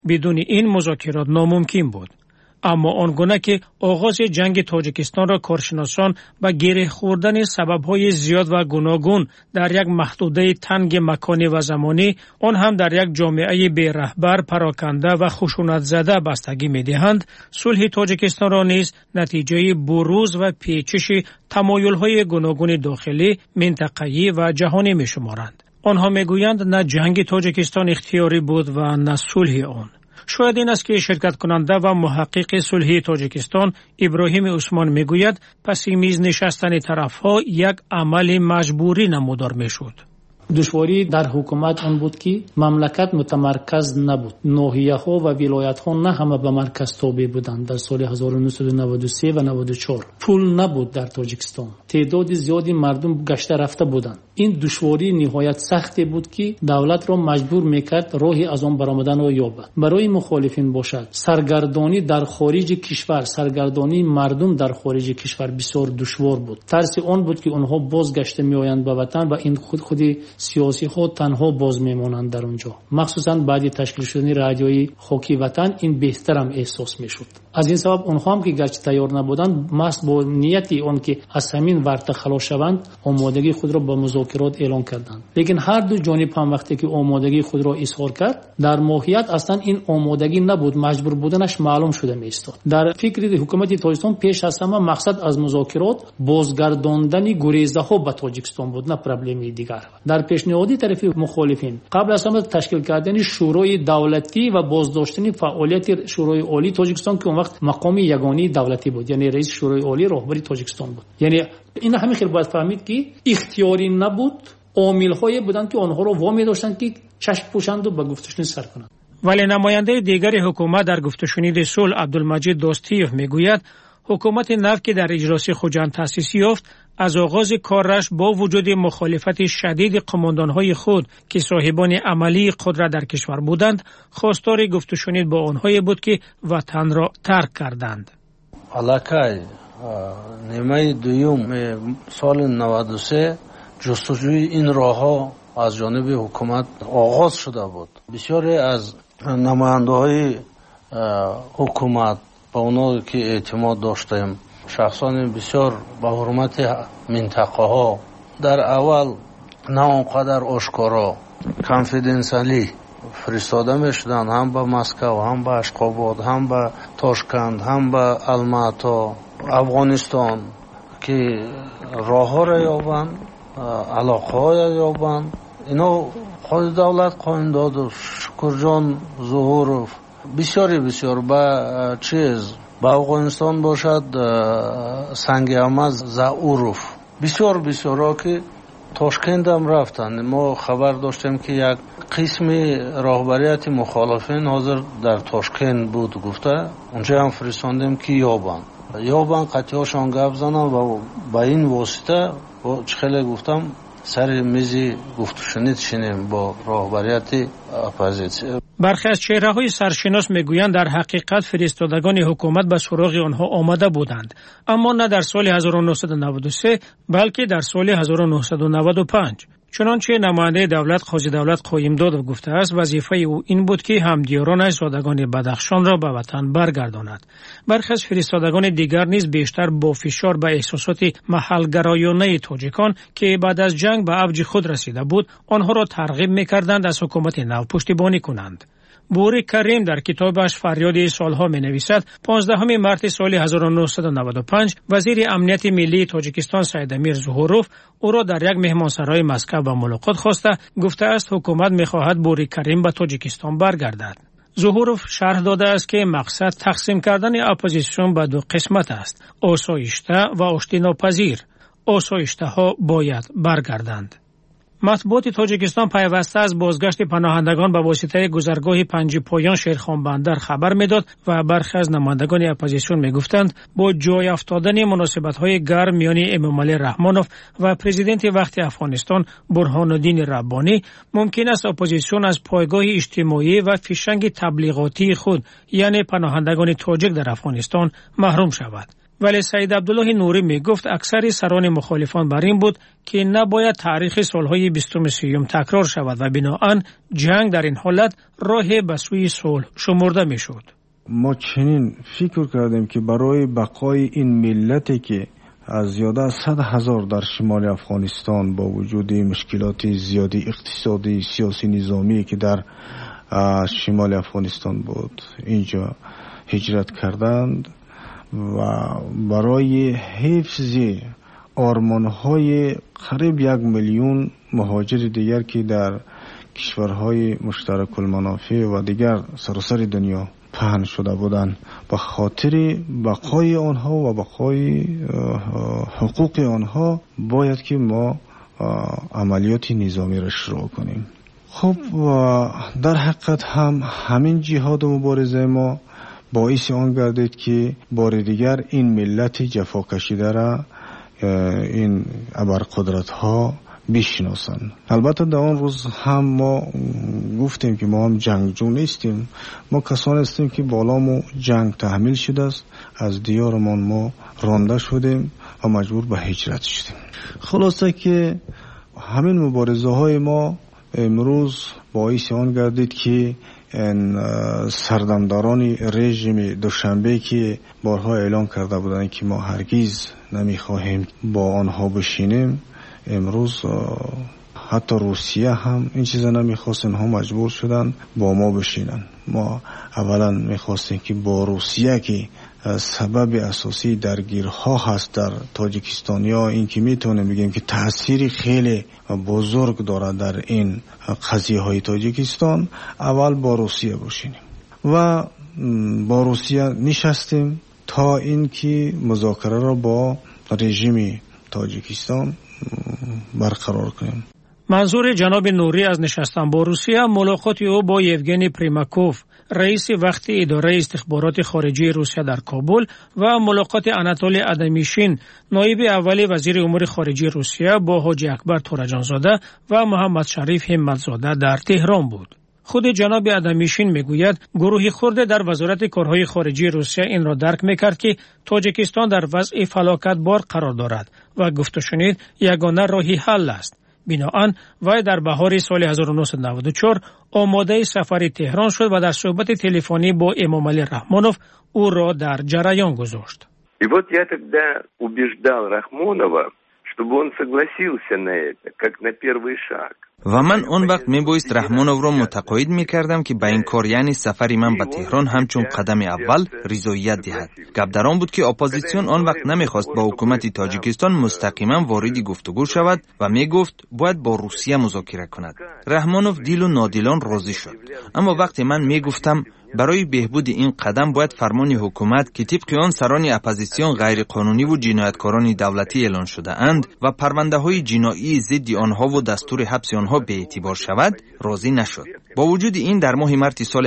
بدون این مذاکرات ناممکن بود. اما آنگونه که آغاز جنگ تاجیکستان را کارشناسان به گره خوردن سبب‌های زیاد و گوناگون در یک محدوده تنگ مکانی و زمانی، آن هم در یک جامعه بی رهبر، پراکنده و خشونت زده بستگی می‌دهند، صلح تاجیکستان را نیز نتیجه بروز و پیچش تمایل‌های گوناگون داخلی، منطقه‌ای و جهانی می‌شمارند. آنها می‌گویند نه جنگ تاجیکستان اختیاری بود و نه صلح آن. شاید این است که شرکت کننده و محقق صلح تاجیکستان ابراهیم عثمان میگوید پس میز نشستن طرفها یک عمل مجبوری نمودار میشد. دشواری در حکومت آن بود که مملکت متمرکز نبود. ناحیه‌ها و ولایت‌ها نه همه به مرکز تابع بودند. در سال 1993 و 94 پول نبود در تاجیکستان. تعداد زیادی مردم گشته رفته بودند. این دشواری نهایت سختی بود که دولت را مجبور میکرد راهی از آن برآمدن را یابد. برای مخالفین باشد سرگردانی در خارج کشور، سرگردانی مردم در خارج کشور بسیار دشوار بود. ترس آن بود که آنها بازگشته میآیند به وطن و این خودی سیاسی خود تنها باز میمانند در اونجا. مخصوصا بعد تشکیل شدن رادیوی خاکی وطن این بهترم احساس میشد. از این سبب آنها هم که گرچه تیار نبودند، مست با نیتی آن که از همین ورطه خلاص شوند آمادگی خود را به مذاکرات اعلان کردند. لیکن هر دو جانب هم وقتی که آمادگی خود را اظهار کرد، در ماهیت اصلا این آمادگی نبود، مجبور بودنش معلوم شده میستاد. در فکر حکومت تاجیکستان پیش از همه مقصد از مذاکرات بازگرداندن گریزه ها به تاجیکستان بود، نه پرابلمی دیگر. در پیشنهادی طرف مخالفین قبل از همه تشکیل کردن شورای دولتی و بازداشتن فعالیت شورای عالی تاجیکستان که اون وقت مقام یگانه دولتی بود، یعنی رئیس شورای عالی راهبری تاجیکستان بود. یعنی این همین خیلی باید فهمید که اختیاری نبود، عامل‌هایی بودند که آنها را وامی داشتند که چشم پوشند و به گفتشون سر کنند. ولی نماینده دیگر حکومت در گفتشنید صلح عبدالمجید دوستیف میگوید حکومت نو که در اجلاس خوجند تأسیس یافت از آغاز کارش با وجود مخالفت شدید قماندانهای خود که صاحبان عملی قدرت در کشور بودند، خواستار گفتشنید با آنهایی بود که وطن را ترک کردند. علاقه نیمه دوم سال 93 جستجوی این راهها از جانب حکومت آغاز شده بود. بسیاری از نماینده‌های حکومت با اونا که اعتماد داشتیم، شخصان بسیار با حرمت منطقه ها در اول نه اونقدر آشکارا کانفیدنسیالی فرستاده میشدن، هم به مسکو، هم به اشخاباد، هم به تاشکند، هم به الماتا، افغانستان که راه ها را یابند، علاقه های یابند. اینا خود دولت قایم داد و شکرجان ظهورف بسیار با چیز با افغانستان باشد، سنگ احمد زعورف بسیار که تاشکند هم رفتند. ما خبر داشتیم که یک قسم راهبریت مخالفین حاضر در تاشکند بود، گفته اونجا هم فرستاندیم که یابند قطعهاشان گپ زنن و با این واسطه خیلی گفتم سر میز گفتشنید شینیم با راهبریت اپوزیسیون. برخی از چهره‌های سرشناس میگویند در حقیقت فرستادگان حکومت به سراغ آنها آمده بودند، اما نه در سال 1993 بلکه در سال 1995. چنانچه نماینده دولت قاضی دولت قایم داد و گفته است وظیفه او این بود که همدیارانش زادگان بدخشان را به وطن برگرداند. برخی از فرستادگان دیگر نیز بیشتر با فشار به احساسات محل‌گرایانه تاجیکان که بعد از جنگ به اوج خود رسیده بود آنها را ترغیب می‌کردند از حکومت نو پشتیبانی کنند. بوری کریم در کتابش فریاد سالها می نویسد 15 مارس سال 1995 وزیر امنیت ملی تاجیکستان سید امیر ظهوروف او را در یک مهمانسرای مسکو به ملاقات خواسته گفته است حکومت می خواهد بوری کریم به تاجیکستان برگردد. ظهوروف شرح داده است که مقصد تقسیم کردن اپوزیسیون به دو قسمت است: آسایشته و آشتی ناپذیر. آسایشته ها باید برگردند. مطبوعات تاجیکستان پیوسته از بازگشت پناهندگان به واسطه گذرگاه پنج پایان شیرخان بندر خبر میداد و برخی از نمایندگان اپوزیسیون میگفتند با جای افتادن مناسبت‌های گرم میان امامعلی رحمانوف و پرزیدنت وقت افغانستان برهان الدین ربانی ممکن است اپوزیسیون از پایگاه اجتماعی و فیشنگ تبلیغاتی خود یعنی پناهندگان تاجیک در افغانستان محروم شود. ولی سید عبدالله نوری می گفت اکثر سران مخالفان بر این بود که نباید تاریخ صلح‌های 23 تکرار شود و بنابراین جنگ در این حالت راه به سوی صلح شمرده می شد. ما چنین فکر کردیم که برای بقای این ملتی که از زیاده از 100,000 در شمال افغانستان با وجود مشکلات زیادی اقتصادی، سیاسی، نظامی که در شمال افغانستان بود اینجا هجرت کردند و برای حفظ آرمان‌های قریب 1 میلیون مهاجر دیگر که در کشورهای مشترک المنافع و دیگر سراسر دنیا پهن شده بودند، به خاطر بقای آنها و بقای حقوق آنها باید که ما عملیات نظامی را شروع کنیم. خب در حقیقت هم همین جهاد و مبارزه ما باعث آن گردید که بار دیگر این ملت جفا کشیده را این ابرقدرت ها بشناسند. البته در آن روز هم ما گفتیم که ما هم جنگجو نیستیم، ما کسانی هستیم که بالامو جنگ تحمیل شده است، از دیارمان ما رانده شدیم و مجبور به هجرت شدیم. خلاصه که همین مبارزه های ما امروز باعث آن گردید که سردمداران رژیم دوشنبه که بارها اعلام کرده بودند که ما هرگز نمیخواهیم با آنها بشینیم، امروز حتی روسیه هم این چیزا نمیخواست، اینها مجبور شدن با ما بشینن. ما اولا میخواستیم که با روسیه که سبب اساسی درگیرها هست در تاجیکستان، یا این که میتونیم بگیم که تأثیری خیلی بزرگ داره در این قضیه های تاجیکستان، اول با روسیه بشینیم و با روسیه نشستیم تا این که مذاکره را با رژیم تاجیکستان برقرار کنیم. منظور جناب نوری از نشستن با روسیه ملاقات او با یوگنی پریماکوف، رئیس وقتی اداره استخبارات خارجی روسیه در کابل، و ملاقات اناتولی ادمیشین، نایب اول وزیر امور خارجه روسیه، با حاجی اکبر تورجانزاده و محمد شریف همتزاده در تهران بود. خود جناب ادمیشین میگوید گروهی خرد در وزارت کارهای خارجی روسیه این را درک میکرد که تاجیکستان در وضع فلاکت بار قرار دارد و گفت و شنید یگانه راهی حل است. بنابراین وی در بهار سال 1994 آماده سفر تهران شد و در صحبت تلفنی با امامعلی رحمانوف او را در جریان گذاشت. И вот я тогда убеждал Рахмонова, чтобы он согласился на это, как на первый шаг. و من اون وقت میبایست رحمانوف را متقاعد میکردم که به این کار، یعنی سفری من به تهران، همچون قدم اول رضایت دهد. گپ در آن بود که اپوزیسیون آن وقت نمیخواست با حکومت تاجیکستان مستقیما وارد گفتگو شود و میگفت باید با روسیه مذاکره کند. رحمانوف دل و نادیلان راضی شد، اما وقتی من میگفتم برای بهبود این قدم باید فرمان حکومت که طبق آن سران اپوزیسیون غیر قانونی و جنایتکاران دولتی اعلان شده اند و پرونده های جنایی ضد آنها و دستور حبس آنها به اعتبار شود، راضی نشد. با وجود این در ماه مارس سال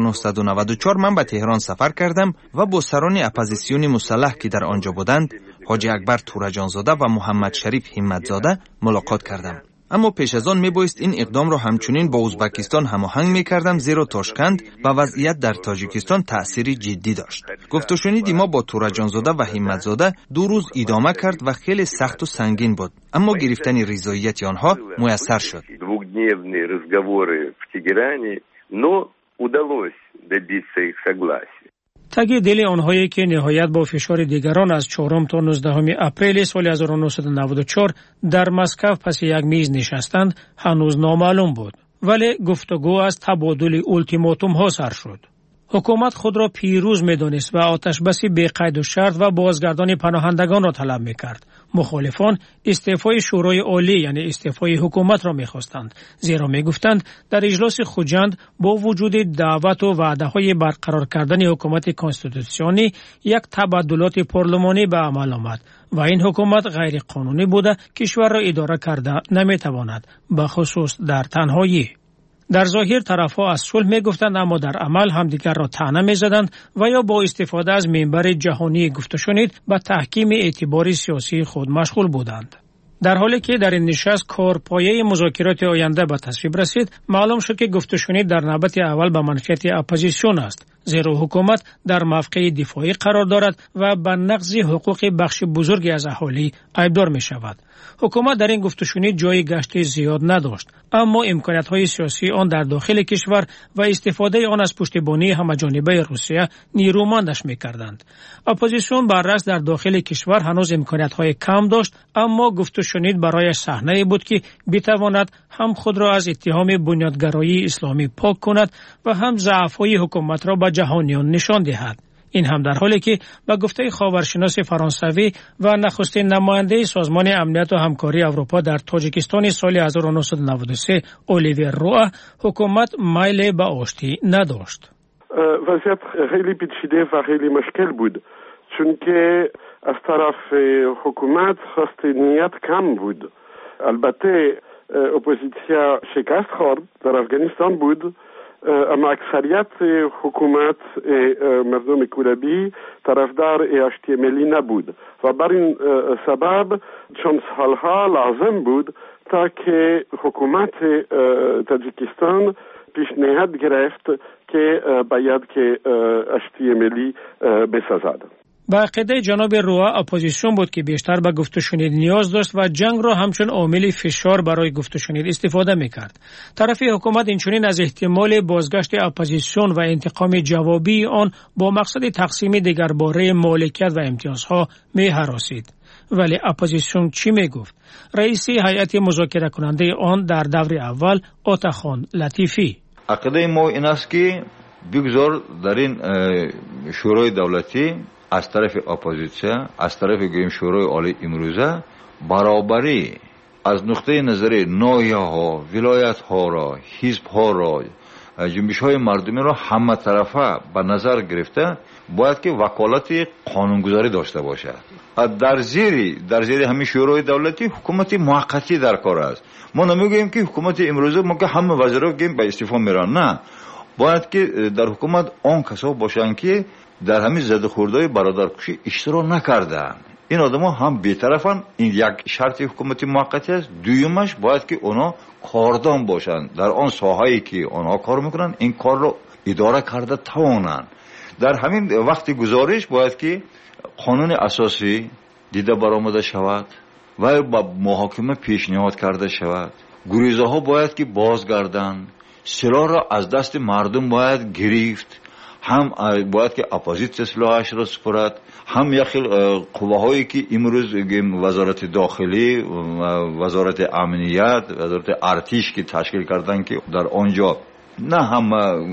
1994 من به تهران سفر کردم و با سران اپوزیسیون مسلح که در آنجا بودند، حاجی اکبر تورجانزاده و محمد شریف همتزاده ملاقات کردم. اما پیش از آن میبایست این اقدام را همچنین با ازبکستان هماهنگ میکردم، زیرا تاشکند و وضعیت در تاجیکستان تأثیری جدی داشت. گفت و شنیدی ما با تورجانزاده و همتزاده 2 روز ادامه کرد و خیلی سخت و سنگین بود، اما گرفتن رضایت آنها میسر شد. 2-дневные разговоры в Тегеране, но удалось добиться их согласия. تگ دل آنهایی که نهایت با فشار دیگران از 4 تا 19 اپریل سال 1994 در مسکو پس یک میز نشستند هنوز نامعلوم بود، ولی گفتگو از تبادل اولتیماتوم ها سر شد. حکومت خود را پیروز می‌دانست و آتشبسی بی قید و شرط و بازگردان پناهندگان را طلب می‌کرد. مخالفان استعفای شورای عالی یعنی استعفای حکومت را می‌خواستند، زیرا می‌گفتند در اجلاس خوجند با وجود دعوت و وعده‌های برقرار کردن حکومت کنستیتوسیونی یک تبادلات پارلمانی به عمل آمد و این حکومت غیر قانونی بوده، کشور را اداره کرده نمی‌تواند، به خصوص در تنهایی. در ظاهر طرفها از صلح میگفتند، اما در عمل همدیگر را طعنه میزدند و یا با استفاده از منبر جهانی گفت و شنید به تحکیم اعتبار سیاسی خود مشغول بودند. در حالی که در این نشست کارپایه مذاکرات آینده به تصویب رسید، معلوم شد که گفت و شنید در نوبت اول به منفعت اپوزیسیون است، زیرا حکومت در موقع دفاعی قرار دارد و به نقض حقوق بخش بزرگی از اهالی عیبدار می شود. حکومت در این گفتشنی جای گشت زیاد نداشت، اما امکانات‌های سیاسی آن در داخل کشور و استفاده آن از پشتیبانی همه‌جانبه روسیه نیرومندش می‌کردند. اپوزیسیون برعکس در داخل کشور هنوز امکانات‌های کم داشت، اما گفتشنی برای صحنه‌ای بود که بتواند هم خود را از اتهام بنیادگرایی اسلامی پاک کند و هم ضعف‌های حکومت را به جهانیان نشان دهد. این هم در حالی که با گفته خاورشناس فرانسوی و نخستین نماینده سازمان امنیت و همکاری اروپا در تاجیکستان سال 1993 اولیویر روآ حکومت میل به آشتی نداشت. وضعیت خیلی پیچیده و خیلی مشکل بود، چون که از طرف حکومت خواست نیت کم بود. البته اپوزیسیا شکست خورد در افغانستان بود، اما اکثریت حکومت مردم کوربی طرفدار آشتی ملی نبود و بر این سبب چند سالها لازم بود تا که حکومت تاجیکستان پیشنهاد گرفت که باید که آشتی ملی بسازد. با عقیده جناب روآ اپوزیسیون بود که بیشتر به گفتشنید نیاز داشت و جنگ را همچون عامل فشار برای گفتشنید استفاده میکرد. طرف حکومت اینچنین از احتمال بازگشت اپوزیسیون و انتقام جوابی آن با مقصد تقسیم دگرباره مالکیت و امتیازها می‌هراسید. ولی اپوزیسیون چی میگفت؟ رئیس هیئت مذاکره کننده آن در دور اول آتاخان لطیفی: عقیده ما این است که بگذار در این شورای دولتی از طرف اپوزیسیون، از طرف شورای عالی امروزه برابری از نقطه نظر ناحیه ها، ولایت ها را، حزب ها را، جنبش های مردمی را همه طرفه به نظر گرفته باید که وکالت قانونگذاری داشته باشد. در زیر همین شورای دولتی حکومت موقتی در کار است. ما نمیگوییم که حکومت امروزه ما که همه وزرا به استعفا میرن، نه، باید که در حکومت آن کسا باشند که در همین زده خوردهای برادرکشی اشتراک نکردن. این آدما هم بی‌طرفن. این یک شرط حکومت موقتی است. دویمش باید که اونا کاردان باشند در آن ساحه‌ای که اونا کار میکنن، این کار رو اداره کرده توانند. در همین وقت گزارش باید که قانون اساسی دیده برآمده شود و با محاکمه پیشنهاد کرده شود. گریزه ها باید که بازگردند. سلاح را از دست مردم باید گرفت. هم باید که اپوزیسیون سلاحش را سپرد، هم یخی قوه‌هایی که امروز وزارت داخلی، وزارت امنیت، وزارت ارتش که تشکیل کردن که در آنجا نه هم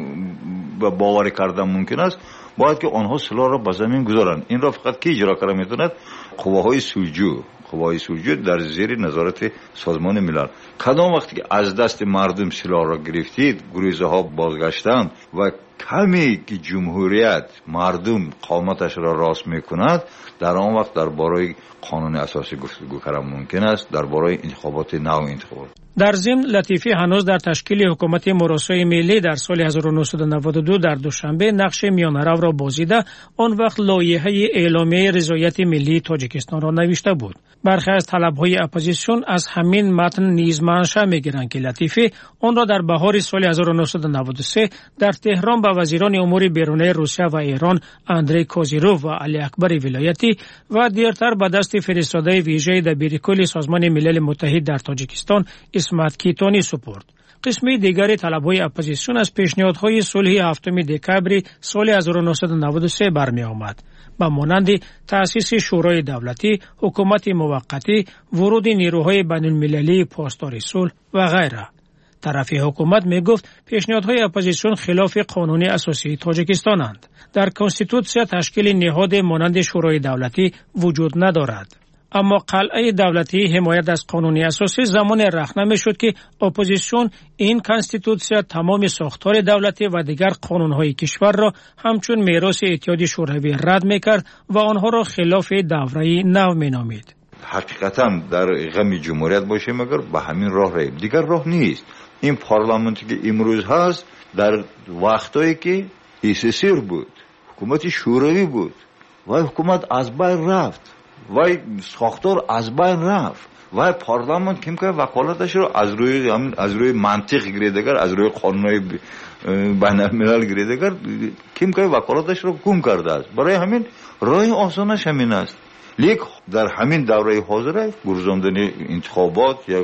باور کردن ممکن است، باید که آنها سلاح را به زمین گذارند. این را فقط کی اجرا کنه میتوند؟ قوه‌های سلجو در زیر نظارت سازمان ملل. کدام وقتی که از دست مردم سلاح را گرفتید، گریزه ها بازگشتند و کمی که جمهوریت مردم قامتش را راست میکند، در آن وقت درباره قانون اساسی گفتگو کردن ممکن است، درباره انتخابات نو انتخابات. در ضمن لطیفی هنوز در تشکیل حکومت مراسای ملی در سال 1992 در دوشنبه نقش میانرو را بازیده، آن وقت لایحه اعلامیه رضایت ملی تاجیکستان را نوشته بود. برخی از طلب‌های اپوزیسیون از همین متن نیز منشأ می‌گیرند که لطیفی آن را در بهار سال 1993 در تهران به وزیران امور بیرونی روسیه و ایران اندری کوزیروف و علی اکبر ولایتی و دیرتر به دست فرستاده ویژه دبیرکل سازمان ملل متحد در تاجیکستان اسمت کیتانی سپرد. قسم دیگری طلب‌های اپوزیسیون از پیشنهادهای صلح 7 دکبر سال 1993 برمی آمد. با مانند تأسیس شورای دولتی، حکومت موقتی، ورود نیروهای بین‌المللی پاسدار صلح و غیره. طرف حکومت می گفت پیشنهادهای اپوزیسیون خلاف قانون اساسی تاجیکستانند. در کنستیتوسیا تشکیل نهاد مانند شورای دولتی وجود ندارد. اما قلعه دولتی حمایت از قانون اساسی زمان رخنه شد که اپوزیسیون این کنستیتوسیا تمام ساختار دولتی و دیگر قانونهای کشور را همچون میراث اتحاد شوروی رد میکرد و آنها را خلاف دوره نو مینامید. حقیقتا در غم جمهوریت باشه مگر به همین راه ریم، دیگر راه نیست. این پارلمانتی که امروز هست در وقتایی که SSR بود، حکومت شوروی بود و حکومت از بین رفت و ساختار از بین رفت و پارلمان که وکالتش رو از روی منطق گیره، دیگر از روی قانونهای بین‌الملل گیرید اگر کیم که وکالتش رو گم کرده است. برای همین راه آسانش همین است. لیک در همین دوره حاضر گرزاندن انتخابات یا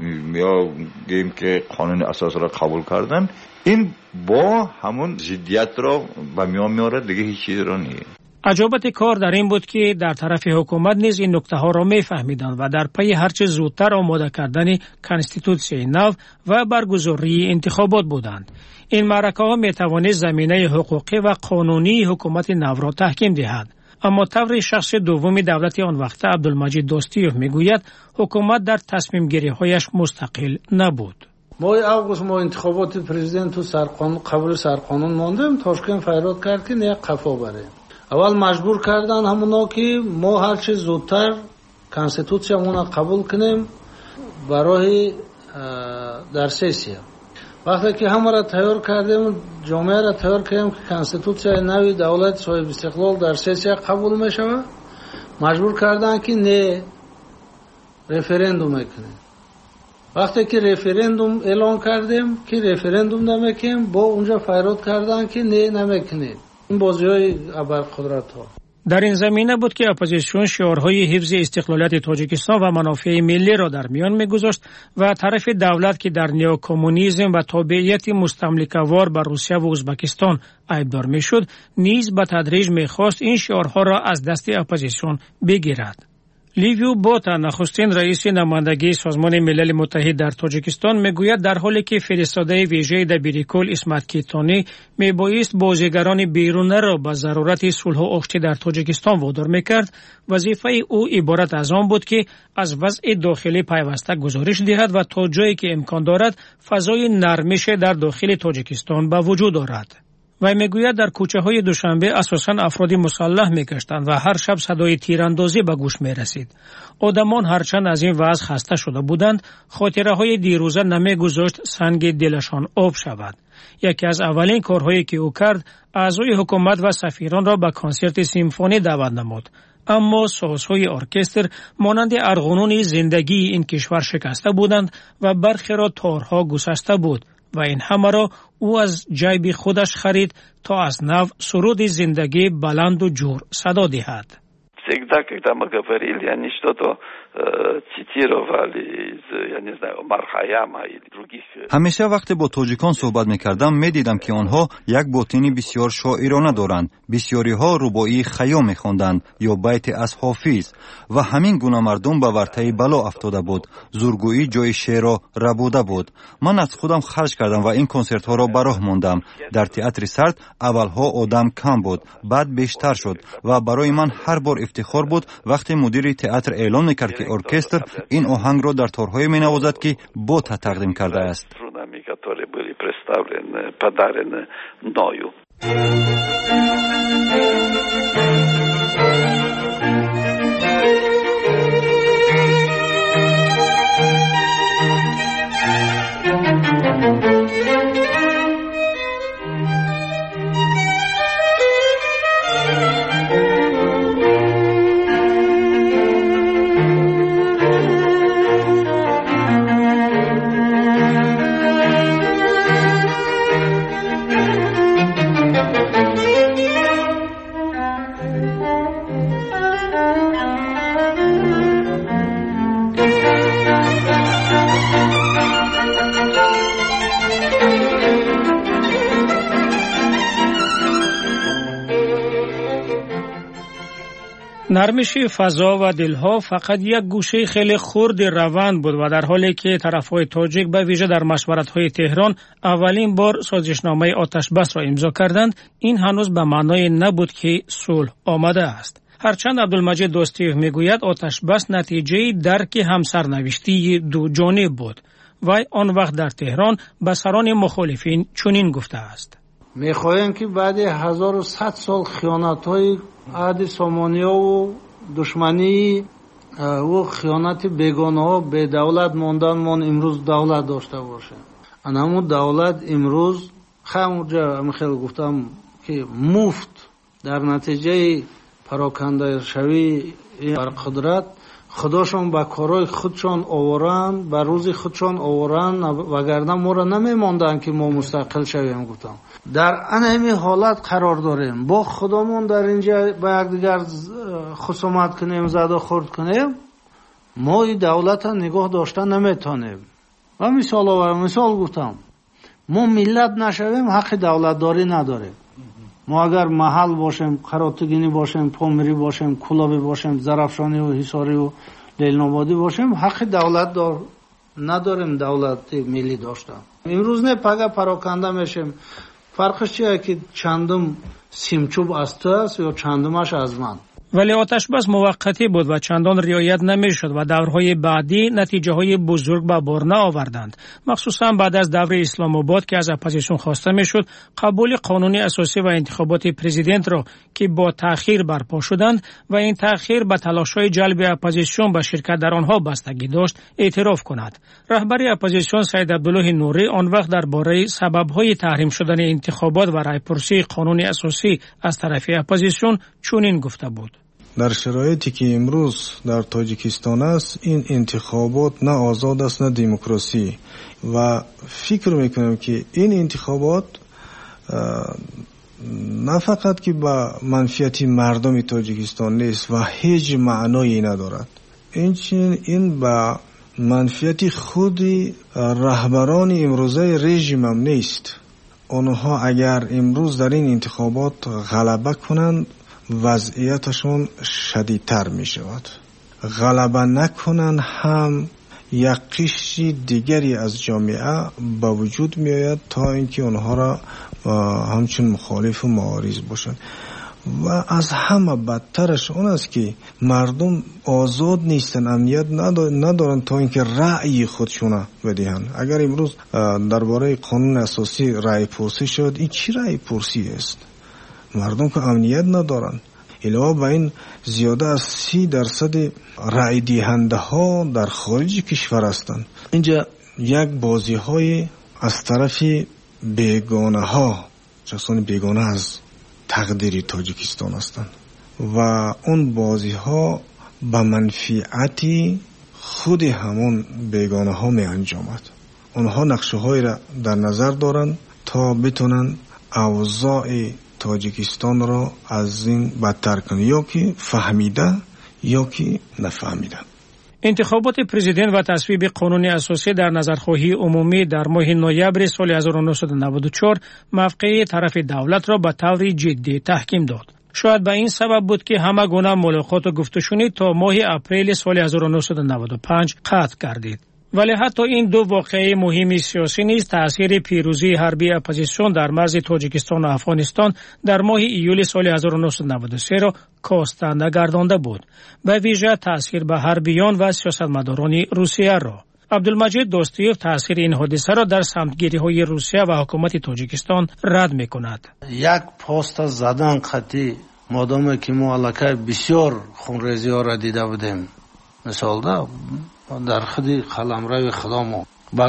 گیم که قانون اساس را قبول کردن این با همون ضدیت را به میان میاره، دیگه هیچ چیز را نیست. عجابت کار در این بود که در طرف حکومت نیز این نکته ها را میفهمیدند و در پی هرچه زودتر آماده کردن کانستیتوسیون نو و برگزاری انتخابات بودند. این معرکه ها می توانست زمینه حقوقی و قانونی حکومت نو را تحکیم دهد. اما طور شخص دوم دولت آن وقت عبدالمجید دوستیوف میگوید حکومت در تصمیم گیری هایش مستقل نبود. ماه اوگوست ما انتخابات پرزیدنت و قبول سرقانون ماندیم. تاشکند فریاد کرد که نه قفا بره. اول مجبور کردن همونا که ما هر چه زودتر کانستیتوسیون را قبول کنیم برای در سسیا. وقتی که همه را تیار کردیم، جامعه را تیار کردیم که کانستیتوسیون نوی دولت صاحب استقلال در سسیا قبول میشود، مجبور کردن که نه رفراندوم کنیم. وقتی که رفراندوم اعلان کردیم که رفراندوم نمیکنیم، با اونجا فریاد کردن که نه نمیکنیم. این بازی‌های ابرقدرت ها. در این زمینه بود که اپوزیسیون شعارهای حفظ استقلالیت تاجیکستان و منافع ملی را در میان می‌گذاشت و طرف دولت که در نیوکمونیسم و تابعیت مستملکه‌وار بر روسیه و ازبکستان عیبدار می‌شد، نیز به تدریج می‌خواست این شعارها را از دست اپوزیسیون بگیرد. لیویو بوتا نخستین رئیس نمایندگی سازمان ملل متحد در تاجیکستان میگوید در حالی که فرستاده ویژه دبیرکل اسمت کیتانی میبایست بازیگران بیرونه را به ضرورت صلح و آشتی در تاجیکستان وادار میکرد، وظیفه او عبارت از آن بود که از وضع داخلی پیوسته گزارش دهد و تا جایی که امکان دارد فضای نرمش در داخل تاجیکستان به وجود آورد. و میگوید در کوچه های دوشنبه اساساً افرادی مسلح میگشتند و هر شب صدای تیراندازی به گوش میرسید. آدمان هرچند از این وضع خسته شده بودند، خاطره های دیروزه نمیگذاشت سنگ دلشان آب شود. یکی از اولین کارهایی که او کرد، اعضای حکومت و سفیران را به کنسرت سیمفونی دعوت نمود. اما سازهای ارکستر مانند ارغنون زندگی این کشور شکسته بودند و برخی را تارها گسسته بود و این همه را او از جیب خودش خرید تا از نو سرود زندگی بلند و جور صدا دهد. Всегда, когда мы говорили, они что-то цитировали из, я не знаю, Омар Хайяма или других. همیشه وقتی با تاجیکان صحبت می‌کردم می‌دیدم که آنها یک باطنی بسیار شاعرانه دارند. بسیاری‌ها رباعی خیام می‌خواندند یا بیت از حافظ و همین گونه مردم به ورطه بلا افتاده بود. زورگویی جای شعر را ربوده بود. من از خودم خرج کردم و این کنسرت‌ها را به راه ماندم. در تئاتر سرد اولها آدم کم بود، بعد بیشتر شد و برای من هر بار افتخار بود وقتی مدیر تئاتر اعلام می‌کرد که ارکستر این آهنگ را در تارهای می‌نوازد که بوتا تقدیم کرده است. نرمش فضا و دلها فقط یک گوشه خیلی خرد روند بود و در حالی که طرفهای تاجیک به ویژه در مشورت‌های تهران اولین بار سازشنامه آتش بس را امضا کردند، این هنوز به معنای نبود که صلح آمده است. هرچند عبدالمجید دوستیوف میگوید آتش بس نتیجه درک همسرنوشتی دو جانب بود و آن وقت در تهران به سران مخالفین چنین گفته است: میخواهیم که بعد 1100 سال خیانت‌های عهد سامانیا و دشمنی و خیانت بیگانه ها به دولت ماندن من امروز دولت داشته باشه. همون دولت امروز همونجا خیلی گفتم که مفت در نتیجه پراکنده شوی بر قدرت خداشون با کارای خودشان آورن، با روزی خودشان آورن، وگرنه ما را نمیماندن که ما مستقل شویم. گفتم در همین حالت قرار داریم، با خودمون در اینجا با یکدیگر خصومت کنیم، زد و خورد کنیم، ما این دولت نگاه داشتن نمیتونیم. و مثال گفتم، ما ملت نشویم حق دولت داری نداریم. ما اگر محل باشیم، قراتگینی باشیم، پامری باشیم، کلابی باشیم، زرافشانی و حصاری و لیل‌آبادی باشیم، حق دولت نداریم. دولت ملی داشتن امروز نه پگه پراکنده میشیم. فرقش چیه که چندم سیمچوب از تو است یا چندمش از من. ولی آتشبس موقتی بود و چندان رعایت نمیشد و دورهای بعدی نتیجه های بزرگ به بار نآوردند، مخصوصا بعد از دور اسلام آباد که از اپوزیسیون خواسته میشد قبول قانون اساسی و انتخابات پرزیدنت را که با تأخیر برپا شدند و این تأخیر به تلاش‌های جلب اپوزیسیون به شرکت در آنها بستگی داشت اعتراف کند. رهبر اپوزیسیون سید عبدالله نوری آن وقت درباره سبب‌های تحریم شدن انتخابات و رایپرسی قانون اساسی از طرف اپوزیسیون چنین گفته بود: در شرایطی که امروز در تاجیکستان است، این انتخابات نه آزاد است نه دموکراسی و فکر میکنم که این انتخابات نه فقط که با منفعت مردم تاجیکستان نیست و هیچ معنایی ندارد، این با منفعت خود رهبران امروزه رژیم هم نیست. آنها اگر امروز در این انتخابات غلبه کنند وضعیتشون شدیدتر می شود. غلبه نکنن هم یک قشر دیگری از جامعه با وجود می آید تا اینکه اونها را همچون مخالف و معارض باشند. و از همه بدترش اون است که مردم آزاد نیستن، امنیت ندارن تا اینکه رأی خودشون بدهند. اگر امروز درباره قانون اساسی رأی پرسی شد، این چی رأی پرسی است؟ مردم که امنیت ندارن. علاوه بر این زیاده از 30% رأی دهنده ها در خارج کشور هستند. اینجا یک بازی های از طرف بیگانه ها، کسانی بیگانه از تقدیر تاجیکستان هستند و اون بازی ها به منفعت خود همون بیگانه ها می انجامد. اونها نقشه های را در نظر دارند تا بتونن اوضاع تاجیکستان را از این بدتر کنه، یا که فهمیده یا که نفهمیده. انتخابات پرزیدنت و تصویب قانون اساسی در نظرخواهی عمومی در ماه نوامبر سال 1994 موقع طرف دولت را به طور جدی تحکیم داد. شاید به این سبب بود که همه گونه ملاقات و گفتگوشنی تا ماه اپریل سال 1995 قطع گردید. ولی حتی این دو واقعه مهم سیاسی نیز تأثیر پیروزی حربی اپوزیسیون در مرز تاجیکستان و افغانستان در ماه ایول سال 1993 را کاسته نگردانده بود، به ویژه تأثیر به حربیان و سیاستمداران روسیه را. عبدالمجید دوستیوف تأثیر این حادثه را در سمتگیری‌های روسیه و حکومت تاجیکستان رد می‌کند. یک پست زدن قطعی مادامی که ما علاقه بسیار خونریزی‌ها را دیده بودیم، مثال در خودی قلمرو خدامو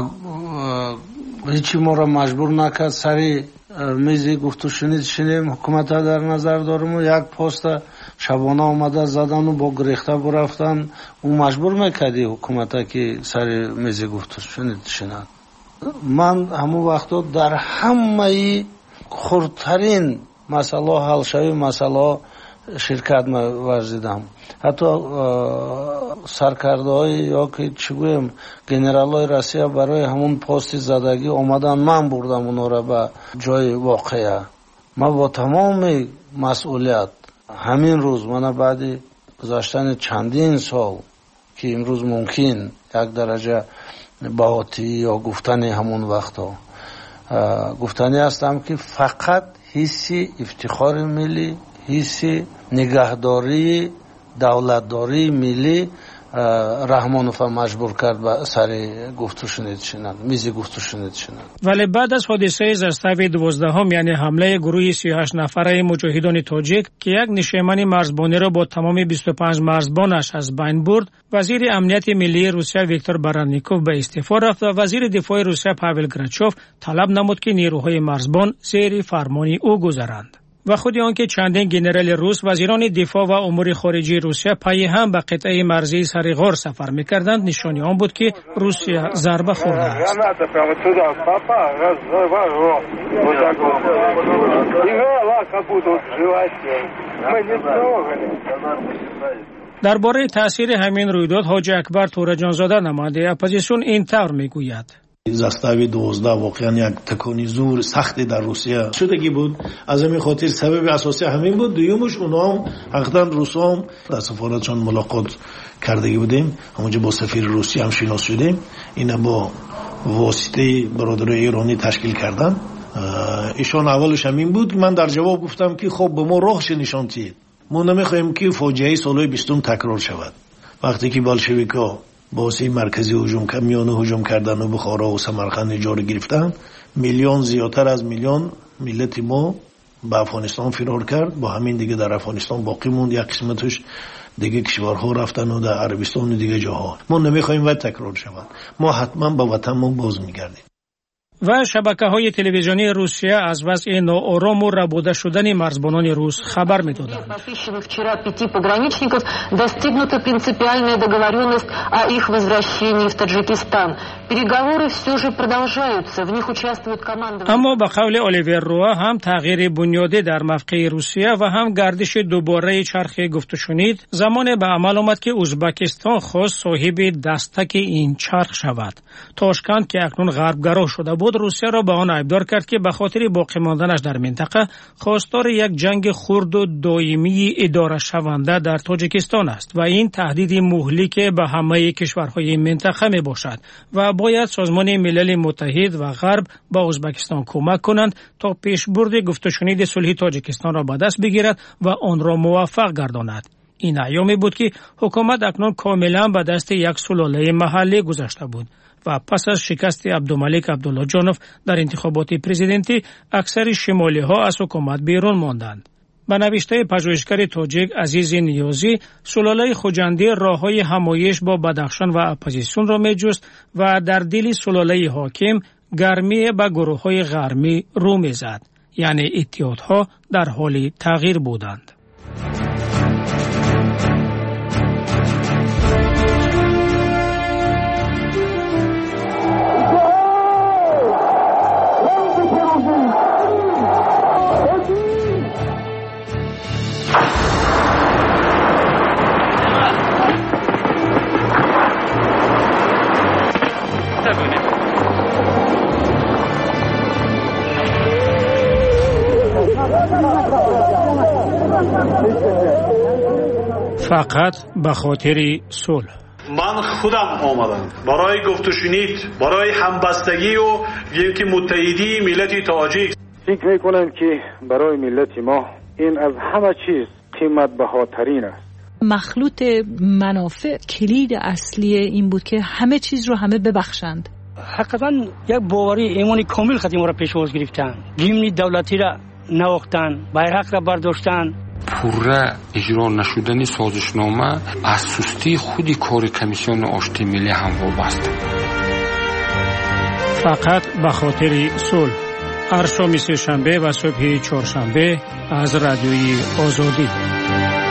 هیچی ما را مجبور نکرد سری میزی گفتو شنیدیم حکومت در نظر دارم و یک پست شبانه آمده زدن و با گریخته برفتن و مجبور میکردی حکومت که سری میزی گفتو شنید. من همون وقتا در همه خردترین مسئله حل شوی مسئله شرکت ورزیدم. حتی سرکرده‌های یا که چی گویم گنرال‌های روسیه برای همون پست زدگی آمدن، من بردم اونا را به جای واقعه. من با تمام مسئولیت همین روز، من بعد گذشتن چندین سال که امروز ممکن یک درجه باطی یا گفتنی همون وقتا گفتنی هستم که فقط حسی افتخار ملی، حسی نگهداری دولتداری ملی رحمانوف مجبور کرد به سر گفتگو شنیدن، میزی گفتگو شنیدن. ولی بعد از حادثه زستوی 12 یعنی حمله گروه 38 نفره مجاهدان تاجیک که یک نشیمن مرزبانی را با تمام 25 مرزبانش از بین برد، وزیر امنیت ملی روسیه ویکتور بارانیکوف به استعفا رفت و وزیر دفاع روسیه پاول گراچوف طلب نمود که نیروهای مرزبان زیر فرمان او گذرند. و خود آنکه چندین ژنرال روس وزیران دفاع و امور خارجه روسیه پای هم به قطعه مرزی سریغار سفر می‌کردند نشانی آن بود که روسیه ضربه خورده است. درباره تاثیر همین رویداد حاجی اکبر تورجانزاده نماینده اپوزیسیون این طور میگوید: زاستاوی 12 واقعا یک تکانی زور سختی در روسیه شدگی بود. از همین خاطر سبب اساسی همین بود. دویمش اونها هم حقیقتا روسا هم در سفارتشان ملاقات کردگی بودیم، همونجا با سفیر روسی هم شناس شدیم. اینا با واسطه برادرای ایرانی تشکیل کردن. ایشان اولش همین بود. من در جواب گفتم که خب به ما راهش نشان دهید، ما نمیخوایم که فاجعه سال 20 تکرار شود. وقتی که بلشویکا باسی مرکزی هجوم کردن و بخارا و سمرقند اجاره گرفتن، میلیون زیادتر از میلیون ملت ما به افغانستان فرار کرد. با همین دیگه در افغانستان باقی موند. یک قسمتش دیگه کشورها رفتن و در عربستان و دیگه جاها. ما نمیخوایم و تکرار شود. ما حتما به وطنمون باز میگردیم. و شبکه‌های تلویزیونی روسیه از وضع ناآرام و ربوده شدن مرزبانان روس خبر می‌دادند. Вчера 5 пограничников достигнута принципиальная договоренность о их возвращении в Таджикистан. Переговоры все же продолжаются. В них участвует командование. اما به قول الیور روا هم تغییر بنیادی در موقع روسیه و هم گردش دوباره چرخ گفت و شنید زمان به عمل آمد که ازبکستان خواست صاحب دستک این چرخ شود. تاشکند که اکنون غربگرا شده بود روسیه را به آن ابدار کرد که به خاطر باقی ماندنش در منطقه خواستار یک جنگ خرد و دائمی اداره شونده در تاجیکستان است و این تهدید مهلک به همه کشورهای منطقه می باشد و باید سازمان ملل متحد و غرب با ازبکستان کمک کنند تا پیشبرد گفت و شنید صلح تاجیکستان را به دست بگیرد و آن را موفق گرداند. این ایامی بود که حکومت اکنون کاملا به دست یک سلاله محلی گذاشته بود و پس از شکست عبدالملک عبدالله جانوف در انتخابات پرزیدنتی اکثر شمالی ها از حکومت بیرون ماندند. به نوشته پژوهشگر تاجیک عزیز نیازی، سلاله خوجندی راههای همایش با بدخشان و اپوزیسیون را می‌جست و در دل سلاله حاکم گرمی به گروه‌های غربی رو می‌زد، یعنی اتحادها در حال تغییر بودند. فقط به خاطر صلح. من خودم آمدم برای گفت و شنید، برای همبستگی و یکی متحدی ملت تاجیک. فکر میکنم که برای ملت ما این از همه چیز قیمت بهاترین است. مخلوط منافع کلید اصلی این بود که همه چیز رو همه ببخشند. حقیقتا یک باوری ایمانی کامل خدمت را پیش آورد گرفتن، گیمن دولتی را نواختن، بیرق را برداشتن. پوره اجرا نشدن سازشنامه از سستی خودی کار کمیسیون آشتی ملی هم وابسته. فقط به خاطر صلح. هر شام سه شنبه و صبح چهارشنبه از رادیوی آزادی.